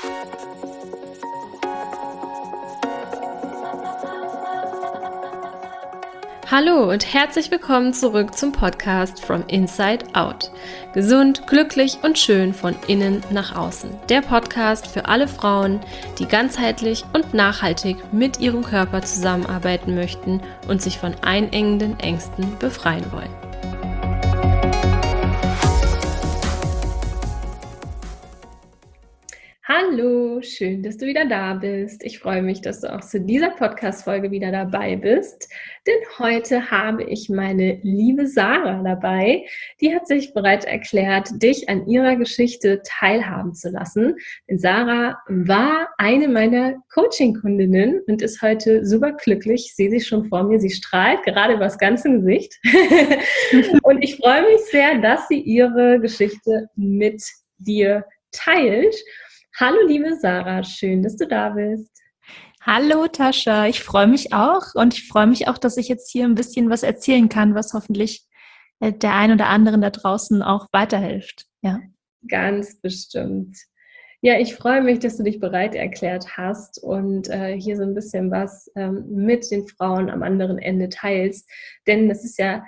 Hallo und herzlich willkommen zurück zum Podcast From Inside Out. Gesund, glücklich und schön von innen nach außen. Der Podcast für alle Frauen, die ganzheitlich und nachhaltig mit ihrem Körper zusammenarbeiten möchten und sich von einengenden Ängsten befreien wollen. Hallo, schön, dass du wieder da bist. Ich freue mich, dass du auch zu dieser Podcast-Folge wieder dabei bist, denn heute habe ich meine liebe Sarah dabei. Die hat sich bereit erklärt, dich an ihrer Geschichte teilhaben zu lassen. Denn Sarah war eine meiner Coaching-Kundinnen und ist heute super glücklich. Ich sehe sie schon vor mir, sie strahlt gerade über das ganze Gesicht. Und ich freue mich sehr, dass sie ihre Geschichte mit dir teilt. Hallo liebe Sarah, schön, dass du da bist. Hallo Tascha, ich freue mich auch und ich freue mich auch, dass ich jetzt hier ein bisschen was erzählen kann, was hoffentlich der ein oder anderen da draußen auch weiterhilft. Ja. Ganz bestimmt. Ja, ich freue mich, dass du dich bereit erklärt hast und hier so ein bisschen was mit den Frauen am anderen Ende teilst, denn das ist ja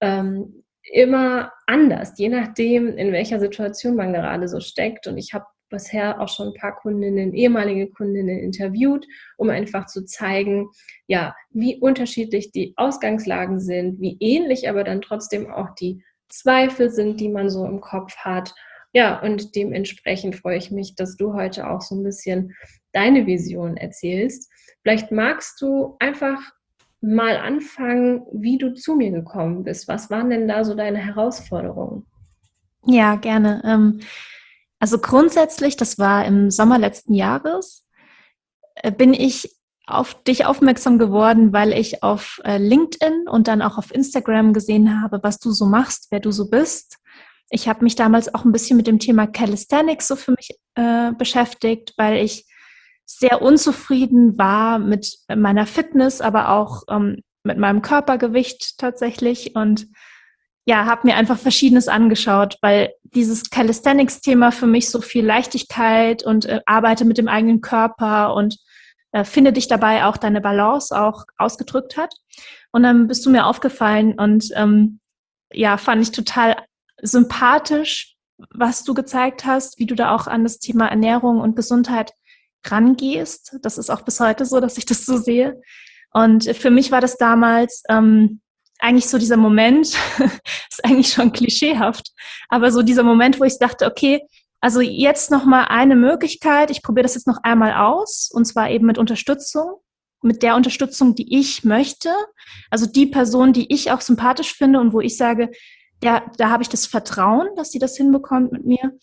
immer anders, je nachdem, in welcher Situation man gerade so steckt. Und ich habe bisher auch schon ein paar Kundinnen, ehemalige Kundinnen interviewt, um einfach zu zeigen, ja, wie unterschiedlich die Ausgangslagen sind, wie ähnlich aber dann trotzdem auch die Zweifel sind, die man so im Kopf hat. Ja, und dementsprechend freue ich mich, dass du heute auch so ein bisschen deine Vision erzählst. Vielleicht magst du einfach mal anfangen, wie du zu mir gekommen bist. Was waren denn da so deine Herausforderungen? Ja, gerne. Also grundsätzlich, das war im Sommer letzten Jahres, bin ich auf dich aufmerksam geworden, weil ich auf LinkedIn und dann auch auf Instagram gesehen habe, was du so machst, wer du so bist. Ich habe mich damals auch ein bisschen mit dem Thema Calisthenics so für mich beschäftigt, weil ich sehr unzufrieden war mit meiner Fitness, aber auch mit meinem Körpergewicht tatsächlich und ja, habe mir einfach Verschiedenes angeschaut, weil dieses Calisthenics-Thema für mich so viel Leichtigkeit und arbeite mit dem eigenen Körper und finde dich dabei auch deine Balance auch ausgedrückt hat. Und dann bist du mir aufgefallen und ja, fand ich total sympathisch, was du gezeigt hast, wie du da auch an das Thema Ernährung und Gesundheit rangehst. Das ist auch bis heute so, dass ich das so sehe. Und für mich war das damals eigentlich so dieser Moment, ist eigentlich schon klischeehaft, aber so dieser Moment, wo ich dachte, okay, also jetzt nochmal eine Möglichkeit, ich probiere das jetzt noch einmal aus und zwar eben mit Unterstützung, mit der Unterstützung, die ich möchte, also die Person, die ich auch sympathisch finde und wo ich sage, ja, da habe ich das Vertrauen, dass sie das hinbekommt mit mir.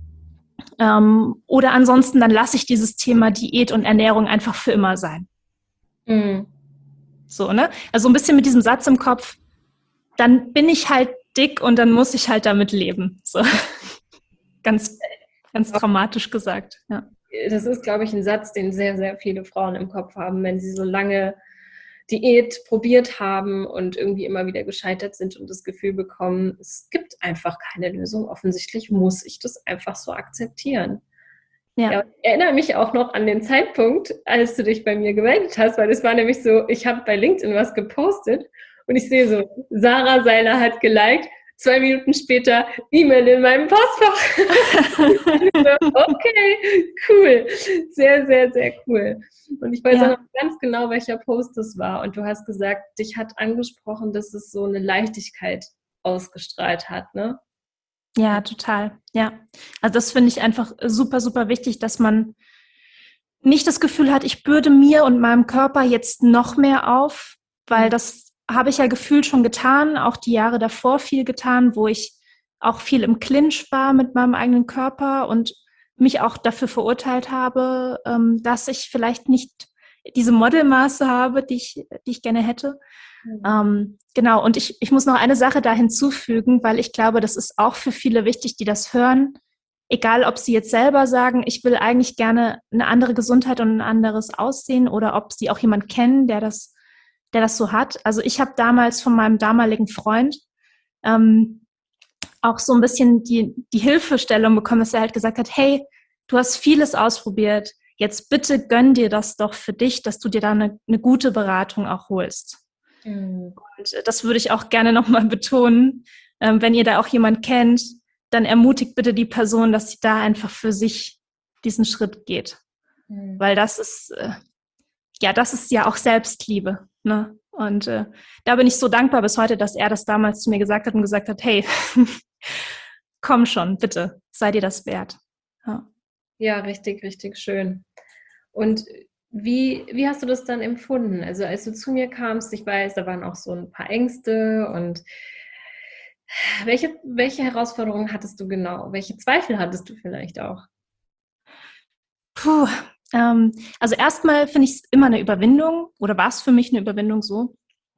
Oder ansonsten, dann lasse ich dieses Thema Diät und Ernährung einfach für immer sein. Mhm. So, ne? Also ein bisschen mit diesem Satz im Kopf, dann bin ich halt dick und dann muss ich halt damit leben. So. Ganz dramatisch gesagt. Ja. Das ist, glaube ich, ein Satz, den sehr, sehr viele Frauen im Kopf haben, wenn sie so lange Diät probiert haben und irgendwie immer wieder gescheitert sind und das Gefühl bekommen, es gibt einfach keine Lösung. Offensichtlich muss ich das einfach so akzeptieren. Ja, ich erinnere mich auch noch an den Zeitpunkt, als du dich bei mir gemeldet hast, weil es war nämlich so, ich habe bei LinkedIn was gepostet und ich sehe so, Sarah Seiler hat geliked, 2 Minuten später E-Mail in meinem Postfach. Okay, cool, sehr, sehr, sehr cool. Und ich weiß auch noch ganz genau, welcher Post das war und du hast gesagt, dich hat angesprochen, dass es so eine Leichtigkeit ausgestrahlt hat, ne? Ja, total. Ja, also das finde ich einfach super, super wichtig, dass man nicht das Gefühl hat, ich bürde mir und meinem Körper jetzt noch mehr auf, weil das habe ich ja gefühlt schon getan, auch die Jahre davor viel getan, wo ich auch viel im Clinch war mit meinem eigenen Körper und mich auch dafür verurteilt habe, dass ich vielleicht nicht diese Modelmaße habe, die ich gerne hätte. Genau, und ich muss noch eine Sache da hinzufügen, weil ich glaube, das ist auch für viele wichtig, die das hören, egal ob sie jetzt selber sagen, ich will eigentlich gerne eine andere Gesundheit und ein anderes Aussehen oder ob sie auch jemanden kennen, der das so hat. Also ich habe damals von meinem damaligen Freund auch so ein bisschen die Hilfestellung bekommen, dass er halt gesagt hat, hey, du hast vieles ausprobiert. Jetzt bitte gönn dir das doch für dich, dass du dir da eine gute Beratung auch holst. Mhm. Und das würde ich auch gerne nochmal betonen. Wenn ihr da auch jemand kennt, dann ermutigt bitte die Person, dass sie da einfach für sich diesen Schritt geht. Mhm. Weil das ist ja auch Selbstliebe. Ne? Und da bin ich so dankbar bis heute, dass er das damals zu mir gesagt hat und gesagt hat, hey, komm schon, bitte, sei dir das wert. Ja. Ja, richtig, richtig schön. Und wie hast du das dann empfunden? Also als du zu mir kamst, ich weiß, da waren auch so ein paar Ängste und welche Herausforderungen hattest du genau? Welche Zweifel hattest du vielleicht auch? Puh, also erstmal finde ich es immer eine Überwindung oder war es für mich eine Überwindung so,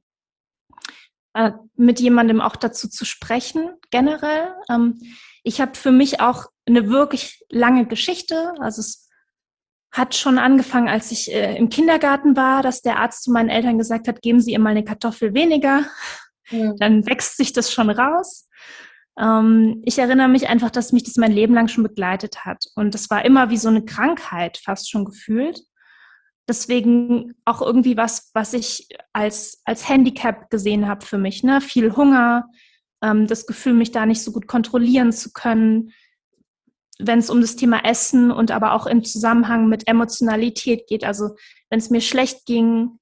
mit jemandem auch dazu zu sprechen, generell. Ich habe für mich auch eine wirklich lange Geschichte. Also es hat schon angefangen, als ich im Kindergarten war, dass der Arzt zu meinen Eltern gesagt hat, geben Sie ihr mal eine Kartoffel weniger, Mhm. dann wächst sich das schon raus. Ich erinnere mich einfach, dass mich das mein Leben lang schon begleitet hat. Und das war immer wie so eine Krankheit fast schon gefühlt. Deswegen auch irgendwie was ich als Handicap gesehen habe für mich. Ne? Viel Hunger, das Gefühl, mich da nicht so gut kontrollieren zu können, wenn es um das Thema Essen und aber auch im Zusammenhang mit Emotionalität geht. Also wenn es mir schlecht ging,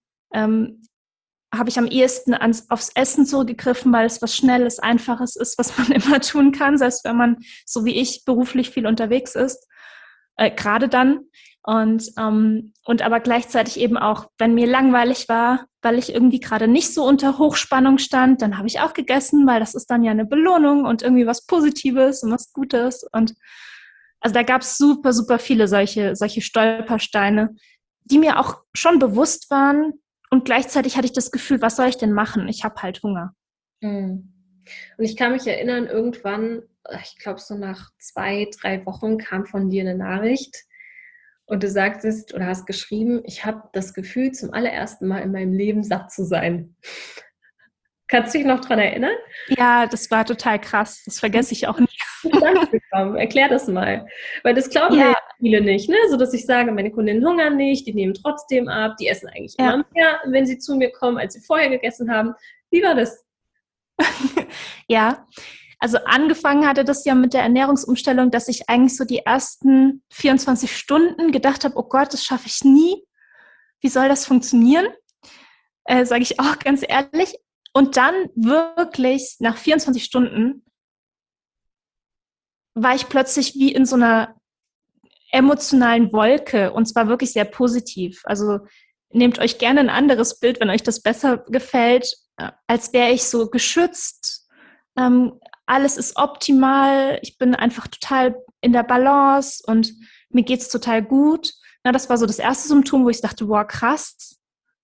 habe ich am ehesten aufs Essen zurückgegriffen, weil es was Schnelles, Einfaches ist, was man immer tun kann, selbst wenn man, so wie ich, beruflich viel unterwegs ist, gerade dann. Und aber gleichzeitig eben auch, wenn mir langweilig war, weil ich irgendwie gerade nicht so unter Hochspannung stand, dann habe ich auch gegessen, weil das ist dann ja eine Belohnung und irgendwie was Positives und was Gutes. Und also da gab es super, super viele solche Stolpersteine, die mir auch schon bewusst waren. Und gleichzeitig hatte ich das Gefühl, was soll ich denn machen? Ich habe halt Hunger. Mhm. Und ich kann mich erinnern, irgendwann, ich glaube so nach 2, 3 Wochen kam von dir eine Nachricht und du sagtest oder hast geschrieben, ich habe das Gefühl, zum allerersten Mal in meinem Leben satt zu sein. Kannst du dich noch dran erinnern? Ja, das war total krass. Das vergesse ich auch nie. Zustande gekommen? Erklär das mal. Weil das glauben mir ja Ja, viele nicht, ne? So dass ich sage, meine Kundinnen hungern nicht, die nehmen trotzdem ab, die essen eigentlich immer ja, mehr, wenn sie zu mir kommen, als sie vorher gegessen haben. Wie war das? ja. Also angefangen hatte das ja mit der Ernährungsumstellung, dass ich eigentlich so die ersten 24 Stunden gedacht habe, oh Gott, das schaffe ich nie. Wie soll das funktionieren? Sage ich auch ganz ehrlich. Und dann wirklich nach 24 Stunden war ich plötzlich wie in so einer emotionalen Wolke und zwar wirklich sehr positiv. Also nehmt euch gerne ein anderes Bild, wenn euch das besser gefällt, als wäre ich so geschützt. Alles ist optimal. Ich bin einfach total in der Balance und mir geht's total gut. Na, das war so das erste Symptom, wo ich dachte, wow, krass.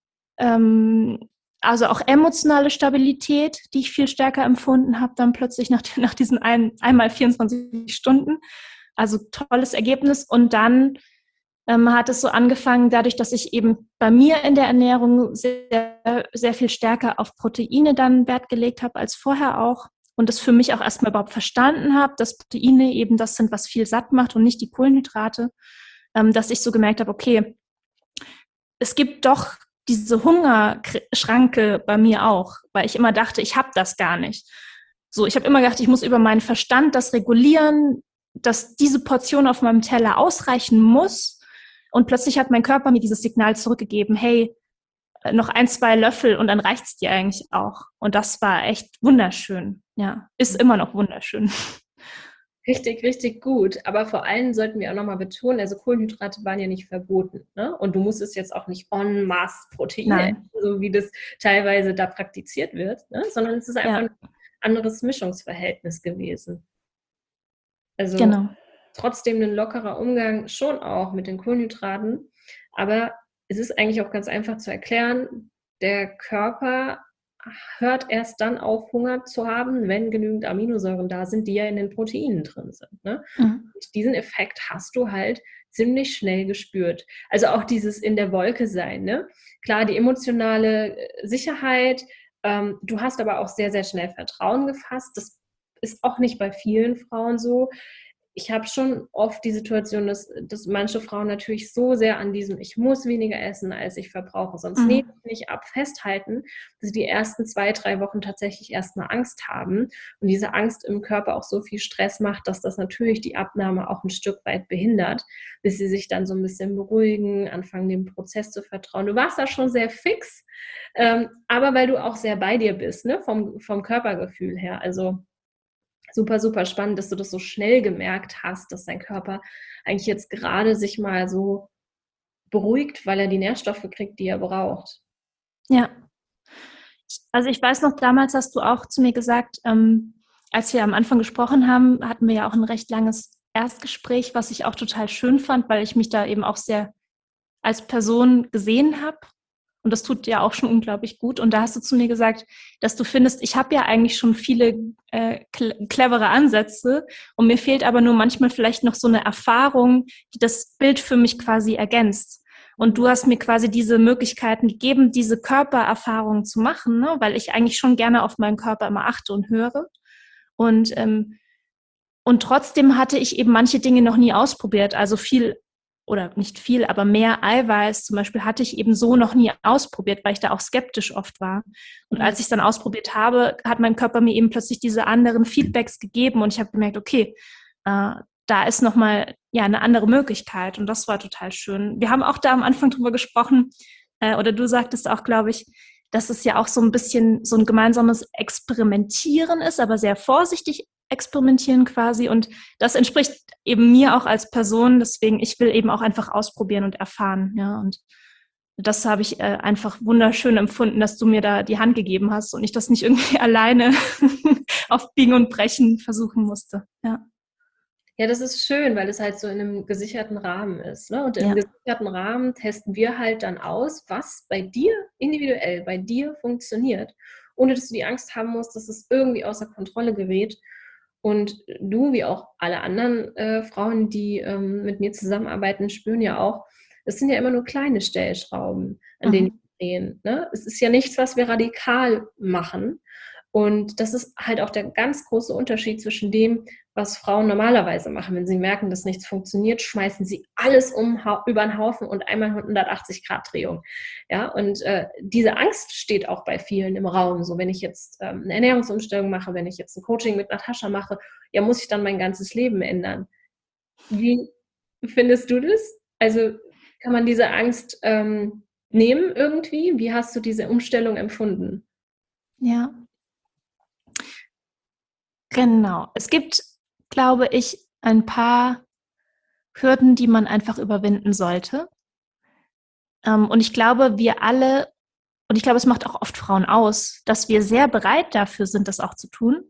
Also auch emotionale Stabilität, die ich viel stärker empfunden habe, dann plötzlich nach diesen einmal 24 Stunden. Also tolles Ergebnis. Und dann hat es so angefangen, dadurch, dass ich eben bei mir in der Ernährung sehr, sehr viel stärker auf Proteine dann Wert gelegt habe als vorher auch. Und das für mich auch erstmal überhaupt verstanden habe, dass Proteine eben das sind, was viel satt macht und nicht die Kohlenhydrate, dass ich so gemerkt habe, okay, es gibt doch diese Hungerschranke bei mir auch, weil ich immer dachte, ich habe das gar nicht. So, ich habe immer gedacht, ich muss über meinen Verstand das regulieren, dass diese Portion auf meinem Teller ausreichen muss. Und plötzlich hat mein Körper mir dieses Signal zurückgegeben, hey, noch 1, 2 Löffel und dann reicht's dir eigentlich auch. Und das war echt wunderschön. Ja, ist immer noch wunderschön. Richtig, richtig gut. Aber vor allem sollten wir auch nochmal betonen, also Kohlenhydrate waren ja nicht verboten. Ne? Und du musstest jetzt auch nicht en masse Proteine Nein. essen, so wie das teilweise da praktiziert wird, ne? Sondern es ist einfach ein Ja, anderes Mischungsverhältnis gewesen. Also genau. trotzdem ein lockerer Umgang schon auch mit den Kohlenhydraten. Aber es ist eigentlich auch ganz einfach zu erklären, der Körper hört erst dann auf, Hunger zu haben, wenn genügend Aminosäuren da sind, die ja in den Proteinen drin sind. Ne? Mhm. Und diesen Effekt hast du halt ziemlich schnell gespürt. Also auch dieses in der Wolke sein. Ne? Klar, die emotionale Sicherheit, du hast aber auch sehr, sehr schnell Vertrauen gefasst. Das ist auch nicht bei vielen Frauen so. ich habe schon oft die Situation, dass manche Frauen natürlich so sehr an diesem ich muss weniger essen, als ich verbrauche, sonst nehme ich nicht ab, festhalten, dass sie die ersten 2, 3 Wochen tatsächlich erstmal Angst haben und diese Angst im Körper auch so viel Stress macht, dass das natürlich die Abnahme auch ein Stück weit behindert, bis sie sich dann so ein bisschen beruhigen, anfangen dem Prozess zu vertrauen. Du warst da schon sehr fix, aber weil du auch sehr bei dir bist, ne? Vom Körpergefühl her, also super, super spannend, dass du das so schnell gemerkt hast, dass dein Körper eigentlich jetzt gerade sich mal so beruhigt, weil er die Nährstoffe kriegt, die er braucht. Ja, also ich weiß noch, damals hast du auch zu mir gesagt, als wir am Anfang gesprochen haben, hatten wir ja auch ein recht langes Erstgespräch, was ich auch total schön fand, weil ich mich da eben auch sehr als Person gesehen habe. Und das tut ja auch schon unglaublich gut. Und da hast du zu mir gesagt, dass du findest, ich habe ja eigentlich schon viele clevere Ansätze und mir fehlt aber nur manchmal vielleicht noch so eine Erfahrung, die das Bild für mich quasi ergänzt. Und du hast mir quasi diese Möglichkeiten gegeben, diese Körpererfahrungen zu machen, ne? Weil ich eigentlich schon gerne auf meinen Körper immer achte und höre. Und, und trotzdem hatte ich eben manche Dinge noch nie ausprobiert. Also viel oder nicht viel, aber mehr Eiweiß zum Beispiel hatte ich eben so noch nie ausprobiert, weil ich da auch skeptisch oft war. Und als ich es dann ausprobiert habe, hat mein Körper mir eben plötzlich diese anderen Feedbacks gegeben und ich habe gemerkt, okay, da ist nochmal ja, eine andere Möglichkeit und das war total schön. Wir haben auch da am Anfang drüber gesprochen, oder du sagtest auch, glaube ich, dass es ja auch so ein bisschen so ein gemeinsames Experimentieren ist, aber sehr vorsichtig experimentieren quasi und das entspricht eben mir auch als Person, deswegen ich will eben auch einfach ausprobieren und erfahren, ja, und das habe ich einfach wunderschön empfunden, dass du mir da die Hand gegeben hast und ich das nicht irgendwie alleine auf Biegen und Brechen versuchen musste, ja. Ja, das ist schön, weil es halt so in einem gesicherten Rahmen ist, ne? Und im Ja. gesicherten Rahmen testen wir halt dann aus, was bei dir individuell, bei dir funktioniert, ohne dass du die Angst haben musst, dass es irgendwie außer Kontrolle gerät. Und du, wie auch alle anderen Frauen, die mit mir zusammenarbeiten, spüren ja auch, es sind ja immer nur kleine Stellschrauben, an denen wir drehen, ne? Es ist ja nichts, was wir radikal machen. Und das ist halt auch der ganz große Unterschied zwischen dem, was Frauen normalerweise machen. Wenn sie merken, dass nichts funktioniert, schmeißen sie alles über den Haufen und einmal 180-Grad-Drehung. Ja, und diese Angst steht auch bei vielen im Raum. So, wenn ich jetzt eine Ernährungsumstellung mache, wenn ich jetzt ein Coaching mit Natascha mache, ja, muss ich dann mein ganzes Leben ändern. Wie findest du das? Also kann man diese Angst nehmen irgendwie? Wie hast du diese Umstellung empfunden? Ja, genau. Es gibt, glaube ich, ein paar Hürden, die man einfach überwinden sollte. Und ich glaube, wir alle, und ich glaube, es macht auch oft Frauen aus, dass wir sehr bereit dafür sind, das auch zu tun.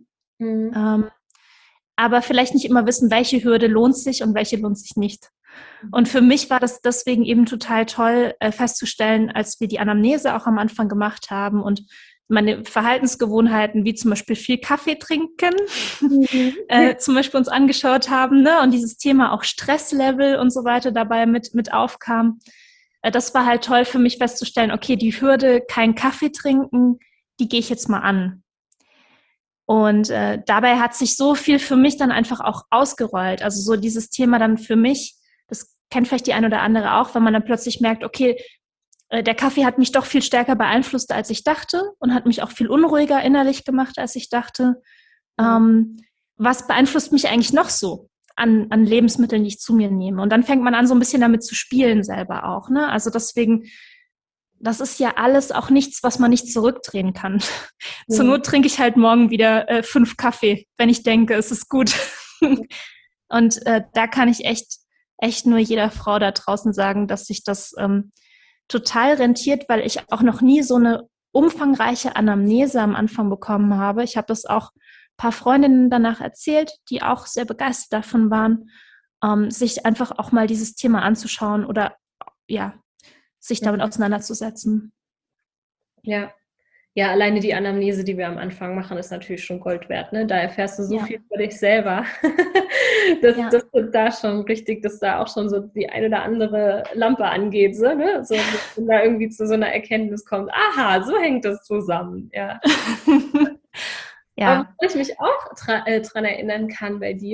Aber vielleicht nicht immer wissen, welche Hürde lohnt sich und welche lohnt sich nicht. Und für mich war das deswegen eben total toll festzustellen, als wir die Anamnese auch am Anfang gemacht haben und meine Verhaltensgewohnheiten, wie zum Beispiel viel Kaffee trinken, zum Beispiel uns angeschaut haben, ne? Und dieses Thema auch Stresslevel und so weiter dabei mit aufkam. Das war halt toll für mich festzustellen, okay, die Hürde, kein Kaffee trinken, die gehe ich jetzt mal an. Und dabei hat sich so viel für mich dann einfach auch ausgerollt. Also so dieses Thema dann für mich, das kennt vielleicht die eine oder andere auch, wenn man dann plötzlich merkt, okay, der Kaffee hat mich doch viel stärker beeinflusst, als ich dachte und hat mich auch viel unruhiger innerlich gemacht, als ich dachte. Was beeinflusst mich eigentlich noch so an Lebensmitteln, die ich zu mir nehme? Und dann fängt man an, so ein bisschen damit zu spielen selber auch, ne? Also deswegen, das ist ja alles auch nichts, was man nicht zurückdrehen kann. Zur Not trinke ich halt morgen wieder 5 Kaffee, wenn ich denke, es ist gut. Und da kann ich echt nur jeder Frau da draußen sagen, dass sich das total rentiert, weil ich auch noch nie so eine umfangreiche Anamnese am Anfang bekommen habe. Ich habe das auch ein paar Freundinnen danach erzählt, die auch sehr begeistert davon waren, sich einfach auch mal dieses Thema anzuschauen oder ja, sich damit auseinanderzusetzen. Ja. Ja, alleine die Anamnese, die wir am Anfang machen, ist natürlich schon Gold wert, ne? Da erfährst du so viel über dich selber. Das ist da schon richtig, dass da auch schon so die eine oder andere Lampe angeht, so, ne? So, wenn da irgendwie zu so einer Erkenntnis kommt, aha, so hängt das zusammen, ja. Ja. Aber wo ich mich auch dran erinnern kann bei dir,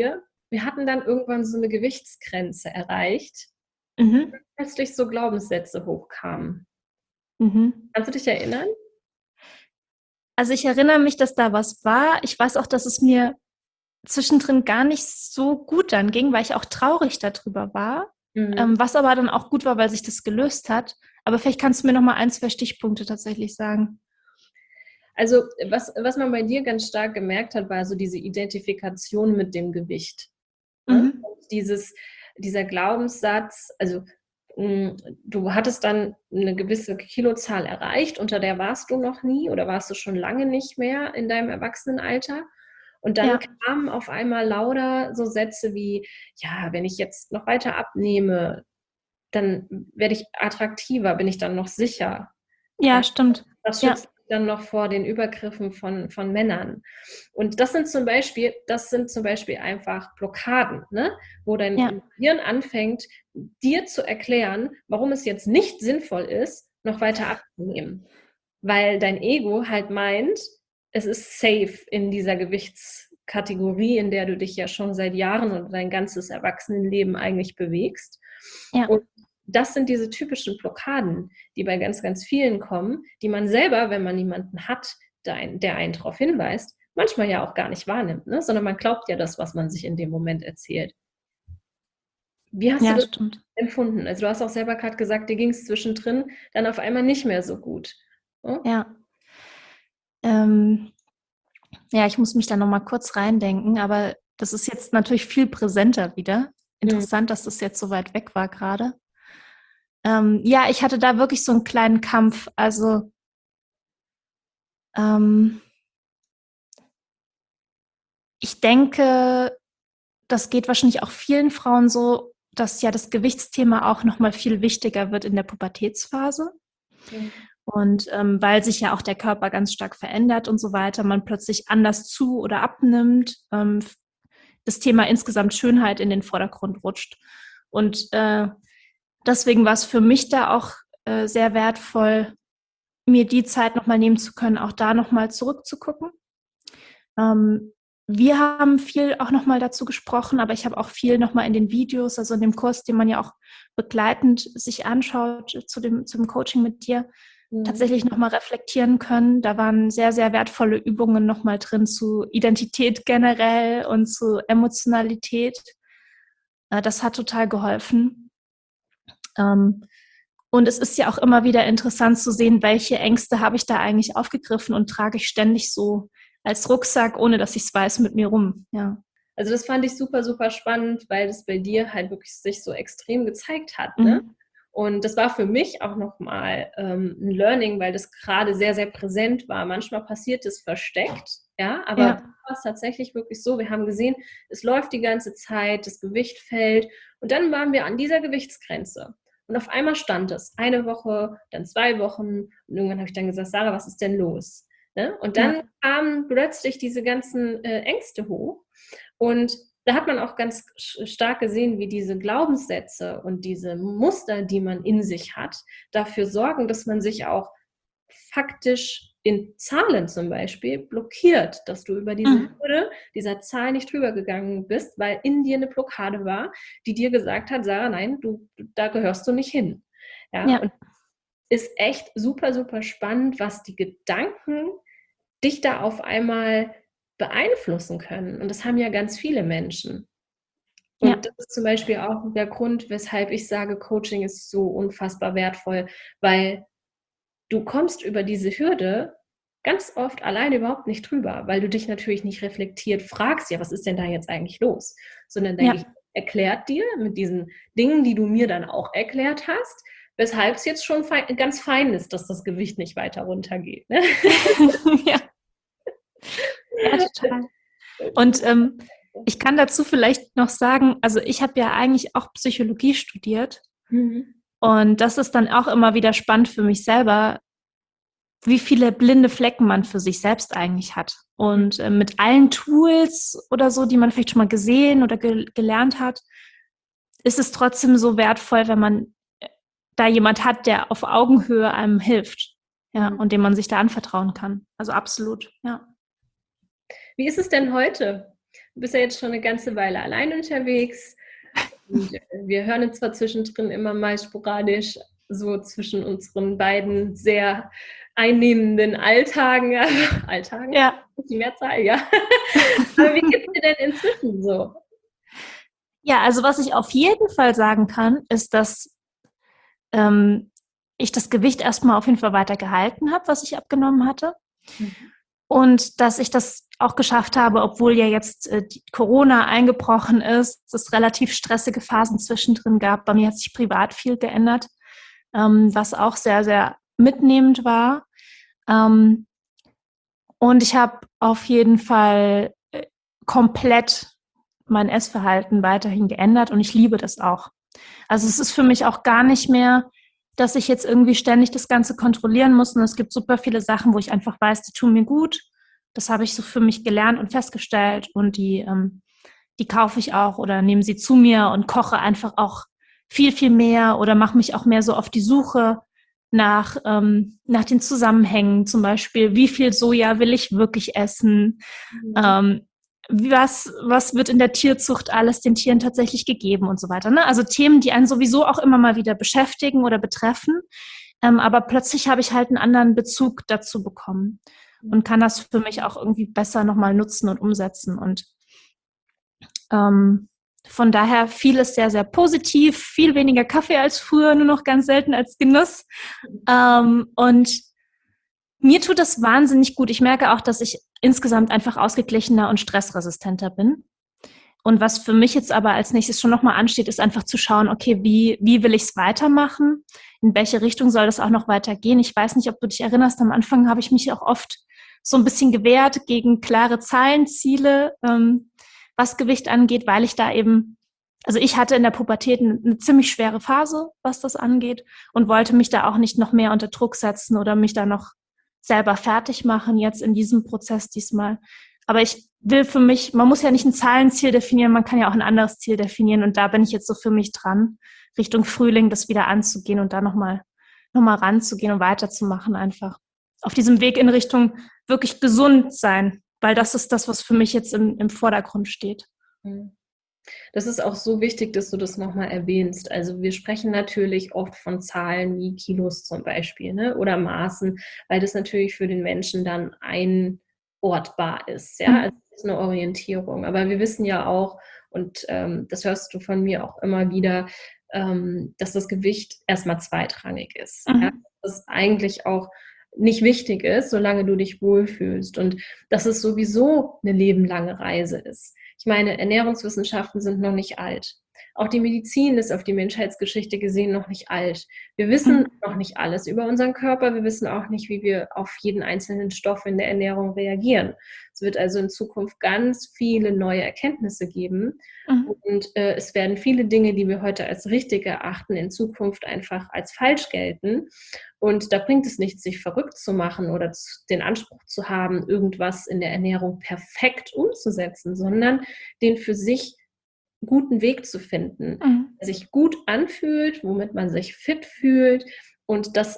wir hatten dann irgendwann so eine Gewichtsgrenze erreicht, Mhm. plötzlich so Glaubenssätze hochkamen. Mhm. Kannst du dich erinnern? Also ich erinnere mich, dass da was war. Ich weiß auch, dass es mir zwischendrin gar nicht so gut dann ging, weil ich auch traurig darüber war. Mhm. Was aber dann auch gut war, weil sich das gelöst hat. Aber vielleicht kannst du mir noch mal 1, 2 Stichpunkte tatsächlich sagen. Also was man bei dir ganz stark gemerkt hat, war so diese Identifikation mit dem Gewicht. Ne? Mhm. Und dieser Glaubenssatz, also du hattest dann eine gewisse Kilozahl erreicht, unter der warst du noch nie oder warst du schon lange nicht mehr in deinem Erwachsenenalter. Und dann Ja, kamen auf einmal lauter so Sätze wie, ja, wenn ich jetzt noch weiter abnehme, dann werde ich attraktiver, bin ich dann noch sicher. Ja, ja, stimmt. das Ja, schützt mich dann noch vor den Übergriffen von Männern. Und das sind zum Beispiel einfach Blockaden, ne? Wo ja, dein Gehirn anfängt, dir zu erklären, warum es jetzt nicht sinnvoll ist, noch weiter abzunehmen. Weil dein Ego halt meint, es ist safe in dieser Gewichtskategorie, in der du dich ja schon seit Jahren und dein ganzes Erwachsenenleben eigentlich bewegst. ja, Und das sind diese typischen Blockaden, die bei ganz, ganz vielen kommen, die man selber, wenn man niemanden hat, der einen darauf hinweist, manchmal ja auch gar nicht wahrnimmt, ne? Sondern man glaubt ja das, was man sich in dem Moment erzählt. Wie hast du ja, das stimmt. empfunden? Also du hast auch selber gerade gesagt, dir ging es zwischendrin dann auf einmal nicht mehr so gut. Ne? Ja. Ähm, ja, ich muss mich da noch mal kurz reindenken, aber das ist jetzt natürlich viel präsenter wieder. Mhm. Interessant, dass das jetzt so weit weg war gerade. Ja, ich hatte da wirklich so einen kleinen Kampf. Also ähm, ich denke, das geht wahrscheinlich auch vielen Frauen so, dass ja das Gewichtsthema auch noch mal viel wichtiger wird in der Pubertätsphase. Mhm. Und weil sich ja auch der Körper ganz stark verändert und so weiter, man plötzlich anders zu oder abnimmt, das Thema insgesamt Schönheit in den Vordergrund rutscht. Und deswegen war es für mich da auch sehr wertvoll, mir die Zeit nochmal nehmen zu können, auch da nochmal zurückzugucken. Ähm, wir haben viel auch nochmal dazu gesprochen, aber ich habe auch viel nochmal in den Videos, also in dem Kurs, den man ja auch begleitend sich anschaut zum Coaching mit dir, Mhm. tatsächlich nochmal reflektieren können. Da waren sehr, sehr wertvolle Übungen nochmal drin zu Identität generell und zu Emotionalität. Das hat total geholfen. Und es ist ja auch immer wieder interessant zu sehen, welche Ängste habe ich da eigentlich aufgegriffen und trage ich ständig so als Rucksack, ohne dass ich es weiß, mit mir rum. Ja. Also das fand ich super, super spannend, weil das bei dir halt wirklich sich so extrem gezeigt hat, ne? Mhm. Und das war für mich auch nochmal ein Learning, weil das gerade sehr, sehr präsent war. Manchmal passiert es versteckt, ja, aber Ja. war es tatsächlich wirklich so. Wir haben gesehen, es läuft die ganze Zeit, das Gewicht fällt und dann waren wir an dieser Gewichtsgrenze. Und auf einmal stand es 1 Woche, dann 2 Wochen und irgendwann habe ich dann gesagt, Sarah, was ist denn los? Ne? Und Ja. dann kamen plötzlich diese ganzen Ängste hoch und da hat man auch ganz stark gesehen, wie diese Glaubenssätze und diese Muster, die man in sich hat, dafür sorgen, dass man sich auch faktisch in Zahlen zum Beispiel blockiert, dass du über diese Mhm. Hürde dieser Zahl nicht drüber gegangen bist, weil in dir eine Blockade war, die dir gesagt hat, Sarah, nein, da gehörst du nicht hin. Ja, Ja. und ist echt super, super spannend, was die Gedanken dich da auf einmal beeinflussen können. Und das haben ja ganz viele Menschen. Ja. Und das ist zum Beispiel auch der Grund, weshalb ich sage, Coaching ist so unfassbar wertvoll, weil du kommst über diese Hürde ganz oft alleine überhaupt nicht drüber, weil du dich natürlich nicht reflektiert fragst, ja, was ist denn da jetzt eigentlich los? Sondern dein Ja. Gehirn erklärt dir mit diesen Dingen, die du mir dann auch erklärt hast, weshalb es jetzt schon ganz fein ist, dass das Gewicht nicht weiter runtergeht. Ne? Ja. Ja, total. Und ich kann dazu vielleicht noch sagen, also ich habe ja eigentlich auch Psychologie studiert Mhm. und das ist dann auch immer wieder spannend für mich selber, wie viele blinde Flecken man für sich selbst eigentlich hat. Und mit allen Tools oder so, die man vielleicht schon mal gesehen oder gelernt hat, ist es trotzdem so wertvoll, wenn man da jemand hat, der auf Augenhöhe einem hilft. Ja, Mhm. und dem man sich da anvertrauen kann. Also absolut, ja. Wie ist es denn heute? du bist ja jetzt schon eine ganze Weile allein unterwegs. Und wir hören jetzt zwar zwischendrin immer mal sporadisch so zwischen unseren beiden sehr einnehmenden Alltagen. Alltagen? Ja. Die Mehrzahl, ja. Aber wie geht's dir denn inzwischen so? Ja, also was ich auf jeden Fall sagen kann, ist, dass ich das Gewicht erstmal auf jeden Fall weiter gehalten habe, was ich abgenommen hatte. Mhm. Und dass ich das auch geschafft habe, obwohl ja jetzt Corona eingebrochen ist, es relativ stressige Phasen zwischendrin gab. Bei mir hat sich privat viel geändert, was auch sehr, sehr mitnehmend war. Und ich habe auf jeden Fall komplett mein Essverhalten weiterhin geändert und ich liebe das auch. Also es ist für mich auch gar nicht mehr, dass ich jetzt irgendwie ständig das Ganze kontrollieren muss. Und es gibt super viele Sachen, wo ich einfach weiß, die tun mir gut. Das habe ich so für mich gelernt und festgestellt. Und die kaufe ich auch oder nehme sie zu mir und koche einfach auch viel, viel mehr oder mache mich auch mehr so auf die Suche nach den Zusammenhängen. Zum Beispiel, wie viel Soja will ich wirklich essen? Mhm. Was wird in der Tierzucht alles den Tieren tatsächlich gegeben und so weiter. Ne? Also Themen, die einen sowieso auch immer mal wieder beschäftigen oder betreffen. Aber plötzlich habe ich halt einen anderen Bezug dazu bekommen und kann das für mich auch irgendwie besser nochmal nutzen und umsetzen. Und von daher vieles sehr, sehr positiv, viel weniger Kaffee als früher, nur noch ganz selten als Genuss. Und mir tut das wahnsinnig gut. Ich merke auch, dass ich insgesamt einfach ausgeglichener und stressresistenter bin. Und was für mich jetzt aber als nächstes schon nochmal ansteht, ist einfach zu schauen, okay, wie will ich es weitermachen? In welche Richtung soll das auch noch weitergehen? Ich weiß nicht, ob du dich erinnerst, am Anfang habe ich mich auch oft so ein bisschen gewehrt gegen klare Zahlenziele, was Gewicht angeht, weil ich da eben, also ich hatte in der Pubertät eine ziemlich schwere Phase, was das angeht und wollte mich da auch nicht noch mehr unter Druck setzen oder mich da noch selber fertig machen jetzt in diesem Prozess diesmal. Aber ich will für mich, man muss ja nicht ein Zahlenziel definieren, man kann ja auch ein anderes Ziel definieren und da bin ich jetzt so für mich dran, Richtung Frühling das wieder anzugehen und da nochmal ranzugehen und weiterzumachen einfach. Auf diesem Weg in Richtung wirklich gesund sein, weil das ist das, was für mich jetzt im Vordergrund steht. Das ist auch so wichtig, dass du das nochmal erwähnst. Also wir sprechen natürlich oft von Zahlen wie Kilos zum Beispiel, ne? Oder Maßen, weil das natürlich für den Menschen dann einordbar ist. Ja, also es ist eine Orientierung. Aber wir wissen ja auch, und das hörst du von mir auch immer wieder, dass das Gewicht erstmal zweitrangig ist. Ja? Dass es eigentlich auch nicht wichtig ist, solange du dich wohlfühlst. Und dass es sowieso eine lebenlange Reise ist. Ich meine, Ernährungswissenschaften sind noch nicht alt. Auch die Medizin ist auf die Menschheitsgeschichte gesehen noch nicht alt. Wir wissen noch nicht alles über unseren Körper. Wir wissen auch nicht, wie wir auf jeden einzelnen Stoff in der Ernährung reagieren. Es wird also in Zukunft ganz viele neue Erkenntnisse geben. Und es werden viele Dinge, die wir heute als richtig erachten, in Zukunft einfach als falsch gelten. Und da bringt es nichts, sich verrückt zu machen oder den Anspruch zu haben, irgendwas in der Ernährung perfekt umzusetzen, sondern den für sich guten Weg zu finden, der sich gut anfühlt, womit man sich fit fühlt und dass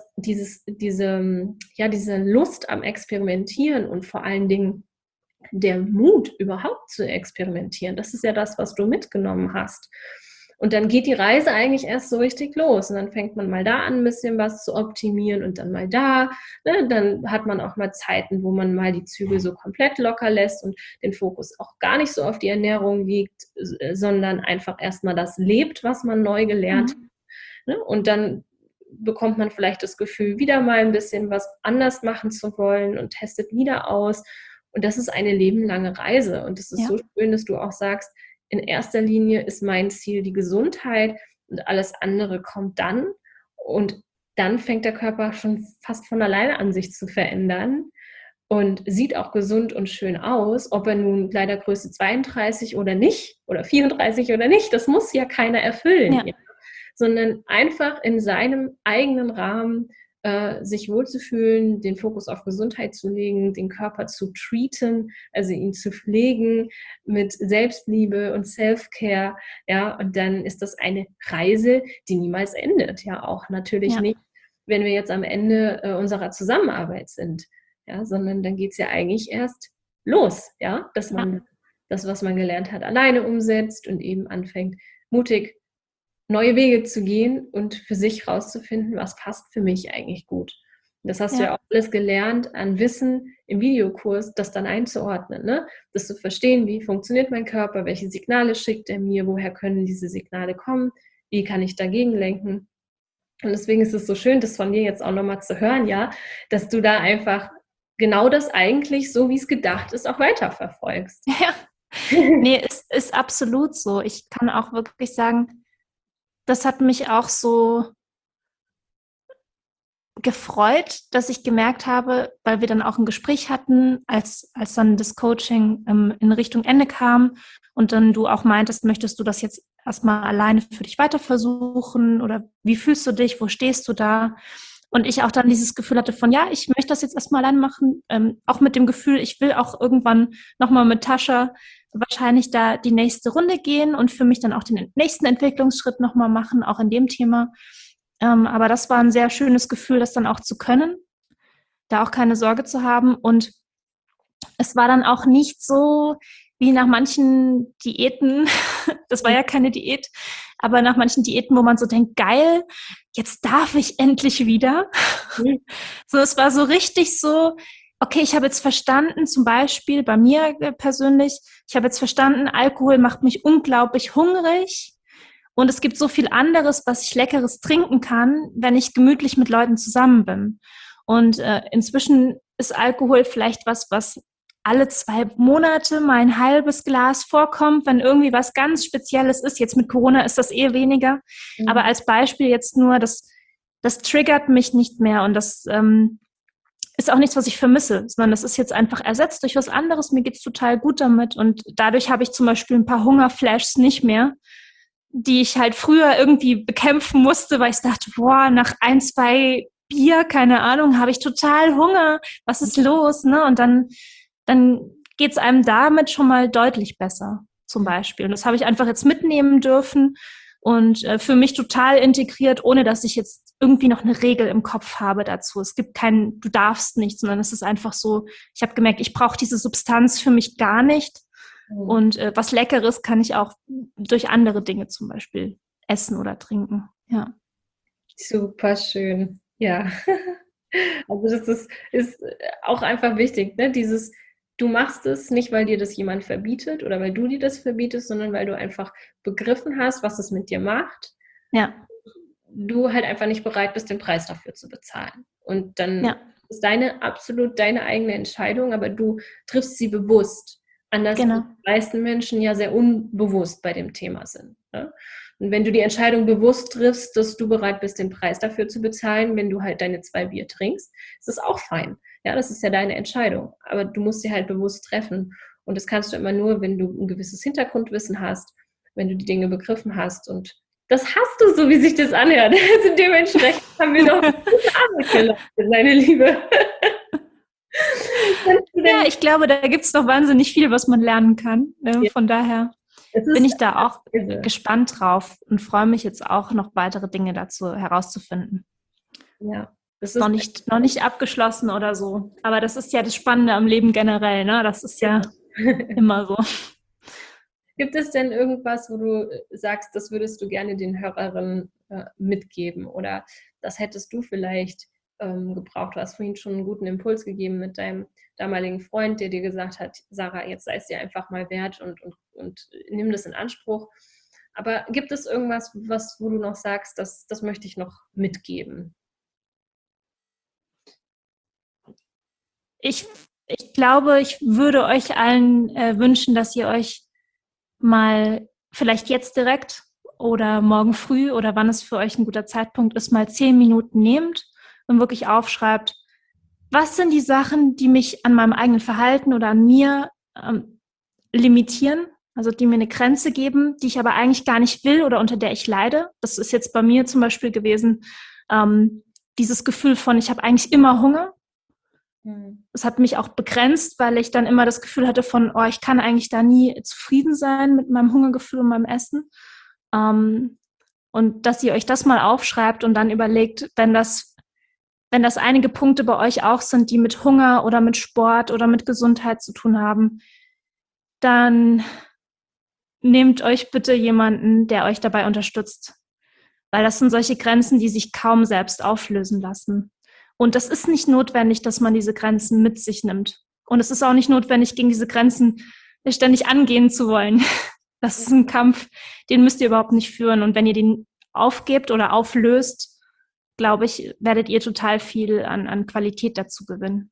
diese Lust am Experimentieren und vor allen Dingen der Mut, überhaupt zu experimentieren, das ist ja das, was du mitgenommen hast. Und dann geht die Reise eigentlich erst so richtig los. Und dann fängt man mal da an, ein bisschen was zu optimieren und dann mal da. Ne? Dann hat man auch mal Zeiten, wo man mal die Zügel so komplett locker lässt und den Fokus auch gar nicht so auf die Ernährung liegt, sondern einfach erstmal das lebt, was man neu gelernt hat. Ne? Und dann bekommt man vielleicht das Gefühl, wieder mal ein bisschen was anders machen zu wollen und testet wieder aus. Und das ist eine lebenlange Reise. Und es ist so schön, dass du auch sagst, in erster Linie ist mein Ziel die Gesundheit und alles andere kommt dann. Und dann fängt der Körper schon fast von alleine an, sich zu verändern und sieht auch gesund und schön aus, ob er nun Kleidergröße 32 oder nicht oder 34 oder nicht, das muss ja keiner erfüllen, ja. Sondern einfach in seinem eigenen Rahmen sich wohlzufühlen, den Fokus auf Gesundheit zu legen, den Körper zu treaten, also ihn zu pflegen mit Selbstliebe und Self-Care, ja, und dann ist das eine Reise, die niemals endet, ja, auch natürlich nicht, wenn wir jetzt am Ende unserer Zusammenarbeit sind, ja, sondern dann geht es ja eigentlich erst los, ja, dass man das, was man gelernt hat, alleine umsetzt und eben anfängt, mutig neue Wege zu gehen und für sich rauszufinden, was passt für mich eigentlich gut. Das hast du ja auch alles gelernt an Wissen im Videokurs, das dann einzuordnen, ne? Das zu verstehen, wie funktioniert mein Körper, welche Signale schickt er mir, woher können diese Signale kommen, wie kann ich dagegen lenken. Und deswegen ist es so schön, das von dir jetzt auch nochmal zu hören, ja, dass du da einfach genau das eigentlich, so wie es gedacht ist, auch weiterverfolgst. Ja, nee, es ist absolut so. Ich kann auch wirklich sagen, das hat mich auch so gefreut, dass ich gemerkt habe, weil wir dann auch ein Gespräch hatten, als dann das Coaching in Richtung Ende kam und dann du auch meintest, möchtest du das jetzt erstmal alleine für dich weiter versuchen oder wie fühlst du dich, wo stehst du da? Und ich auch dann dieses Gefühl hatte von, ja, ich möchte das jetzt erstmal allein machen, auch mit dem Gefühl, ich will auch irgendwann nochmal mit Tascha wahrscheinlich da die nächste Runde gehen und für mich dann auch den nächsten Entwicklungsschritt nochmal machen, auch in dem Thema. Aber das war ein sehr schönes Gefühl, das dann auch zu können, da auch keine Sorge zu haben. Und es war dann auch nicht so wie nach manchen Diäten, das war ja keine Diät, aber nach manchen Diäten, wo man so denkt, geil, jetzt darf ich endlich wieder. So, es war so richtig so, okay, ich habe jetzt verstanden, zum Beispiel bei mir persönlich, ich habe jetzt verstanden, Alkohol macht mich unglaublich hungrig. Und es gibt so viel anderes, was ich Leckeres trinken kann, wenn ich gemütlich mit Leuten zusammen bin. Und inzwischen ist Alkohol vielleicht was alle 2 Monate mal ein halbes Glas vorkommt, wenn irgendwie was ganz Spezielles ist. Jetzt mit Corona ist das eher weniger. Mhm. Aber als Beispiel jetzt nur, das triggert mich nicht mehr. Und das ist auch nichts, was ich vermisse, sondern das ist jetzt einfach ersetzt durch was anderes. Mir geht's total gut damit. Und dadurch habe ich zum Beispiel ein paar Hungerflashs nicht mehr, die ich halt früher irgendwie bekämpfen musste, weil ich dachte, boah, nach 1, 2 Bier, keine Ahnung, habe ich total Hunger. Was ist los? Ne? Und dann geht es einem damit schon mal deutlich besser, zum Beispiel. Und das habe ich einfach jetzt mitnehmen dürfen und für mich total integriert, ohne dass ich jetzt irgendwie noch eine Regel im Kopf habe dazu. Es gibt kein, du darfst nicht, sondern es ist einfach so, ich habe gemerkt, ich brauche diese Substanz für mich gar nicht. Und was Leckeres kann ich auch durch andere Dinge zum Beispiel essen oder trinken. Ja. Super schön. Ja. Also das ist auch einfach wichtig, ne? Dieses, du machst es nicht, weil dir das jemand verbietet oder weil du dir das verbietest, sondern weil du einfach begriffen hast, was es mit dir macht. Ja. Du halt einfach nicht bereit bist, den Preis dafür zu bezahlen. Und dann ist absolut deine eigene Entscheidung, aber du triffst sie bewusst. Anders als die meisten Menschen ja sehr unbewusst bei dem Thema sind. Ne? Und wenn du die Entscheidung bewusst triffst, dass du bereit bist, den Preis dafür zu bezahlen, wenn du halt deine 2 Bier trinkst, ist das auch fein. Ja, das ist ja deine Entscheidung. Aber du musst sie halt bewusst treffen. Und das kannst du immer nur, wenn du ein gewisses Hintergrundwissen hast, wenn du die Dinge begriffen hast. Und das hast du, so wie sich das anhört. Also dementsprechend haben wir noch gute Arbeit geleistet, meine Liebe. Ja, ich glaube, da gibt es noch wahnsinnig viel, was man lernen kann. Von daher bin ich da auch gespannt drauf und freue mich jetzt auch, noch weitere Dinge dazu herauszufinden. Ja. Das ist noch nicht abgeschlossen oder so. Aber das ist ja das Spannende am Leben generell, ne? Das ist ja immer so. Gibt es denn irgendwas, wo du sagst, das würdest du gerne den Hörerinnen mitgeben? Oder das hättest du vielleicht gebraucht? Du hast vorhin schon einen guten Impuls gegeben mit deinem damaligen Freund, der dir gesagt hat, Sarah, jetzt sei es dir einfach mal wert und nimm das in Anspruch. Aber gibt es irgendwas, wo du noch sagst, das möchte ich noch mitgeben? Ich glaube, ich würde euch allen wünschen, dass ihr euch mal vielleicht jetzt direkt oder morgen früh oder wann es für euch ein guter Zeitpunkt ist, mal 10 Minuten nehmt und wirklich aufschreibt, was sind die Sachen, die mich an meinem eigenen Verhalten oder an mir limitieren, also die mir eine Grenze geben, die ich aber eigentlich gar nicht will oder unter der ich leide. Das ist jetzt bei mir zum Beispiel gewesen, dieses Gefühl von, ich habe eigentlich immer Hunger. Es hat mich auch begrenzt, weil ich dann immer das Gefühl hatte von, oh, ich kann eigentlich da nie zufrieden sein mit meinem Hungergefühl und meinem Essen. Und dass ihr euch das mal aufschreibt und dann überlegt, wenn das einige Punkte bei euch auch sind, die mit Hunger oder mit Sport oder mit Gesundheit zu tun haben, dann nehmt euch bitte jemanden, der euch dabei unterstützt. Weil das sind solche Grenzen, die sich kaum selbst auflösen lassen. Und das ist nicht notwendig, dass man diese Grenzen mit sich nimmt. Und es ist auch nicht notwendig, gegen diese Grenzen ständig angehen zu wollen. Das ist ein Kampf, den müsst ihr überhaupt nicht führen. Und wenn ihr den aufgebt oder auflöst, glaube ich, werdet ihr total viel an Qualität dazu gewinnen.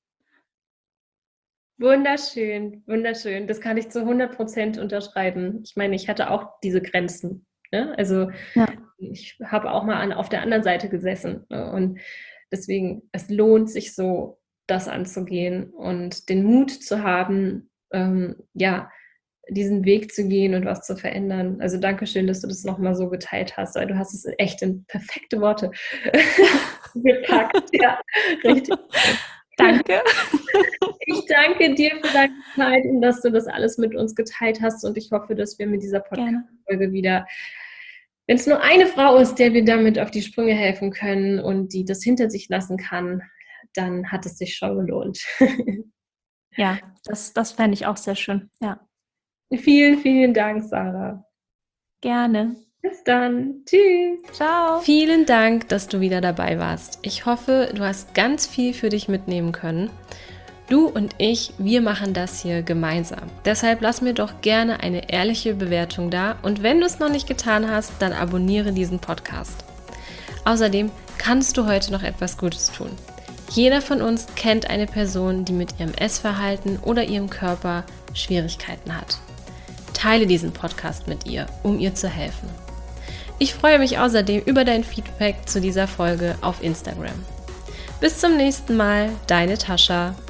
Wunderschön, wunderschön. Das kann ich zu 100% unterschreiben. Ich meine, ich hatte auch diese Grenzen. Ne? Also ich habe auch mal auf der anderen Seite gesessen. Ne? Und deswegen, es lohnt sich so, das anzugehen und den Mut zu haben, diesen Weg zu gehen und was zu verändern. Also Dankeschön, dass du das nochmal so geteilt hast, weil du hast es echt in perfekte Worte gepackt. Ja, richtig. Danke. Ich danke dir für deine Zeit und dass du das alles mit uns geteilt hast und ich hoffe, dass wir mit dieser Podcast-Folge wieder, wenn es nur eine Frau ist, der wir damit auf die Sprünge helfen können und die das hinter sich lassen kann, dann hat es sich schon gelohnt. Ja, das fände ich auch sehr schön. Ja. Vielen, vielen Dank, Sarah. Gerne. Bis dann. Tschüss. Ciao. Vielen Dank, dass du wieder dabei warst. Ich hoffe, du hast ganz viel für dich mitnehmen können. Du und ich, wir machen das hier gemeinsam. Deshalb lass mir doch gerne eine ehrliche Bewertung da und wenn du es noch nicht getan hast, dann abonniere diesen Podcast. Außerdem kannst du heute noch etwas Gutes tun. Jeder von uns kennt eine Person, die mit ihrem Essverhalten oder ihrem Körper Schwierigkeiten hat. Teile diesen Podcast mit ihr, um ihr zu helfen. Ich freue mich außerdem über dein Feedback zu dieser Folge auf Instagram. Bis zum nächsten Mal, deine Tascha.